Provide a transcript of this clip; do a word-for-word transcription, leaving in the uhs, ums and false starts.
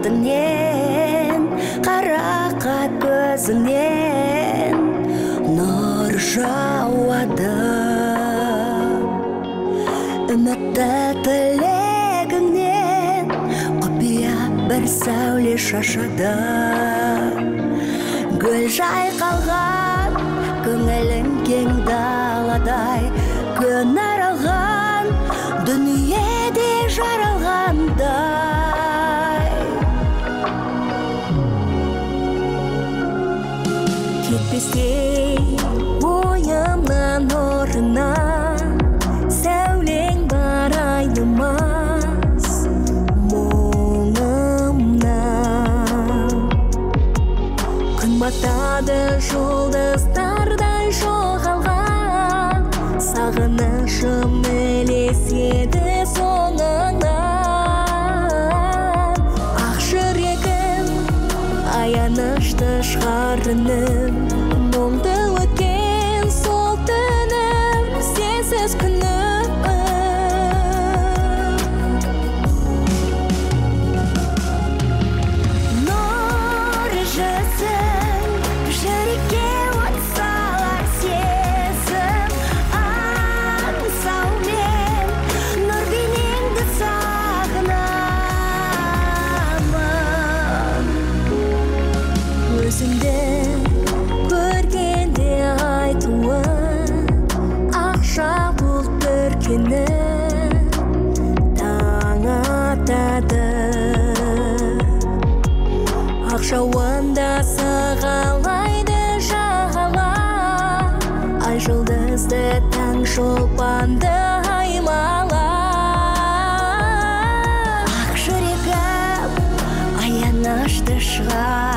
бетінен, қарақат көзінен нұр жауады. Үмітті тілегіңнен құпия бір сәуле шашады. Гүл жайқалған, көңілің кең даладай, күн аралған, дүниеде жаралғандай. Кетпестей ойымнан орына, сәулең бар айнымас мұңымнан. Күн батады жұлдыздардай жоғалған, сағынышым елеседі соңыңнан. Ақ жүрегім аянышты шығарыным, мұңды өткен сол түнім, сенсіз күнім. Нұр жүзің жүрекке от салар сезім, аңсаумен нұр бейнеңді сағынамын. Өзіңді көргенде айтуын, ақша бұлт бүркені таң атады. Ақ жауында сағалайды жағала, ай жұлдызды таң шолпанды аймала. Ақ жүрегім аянышты шығар,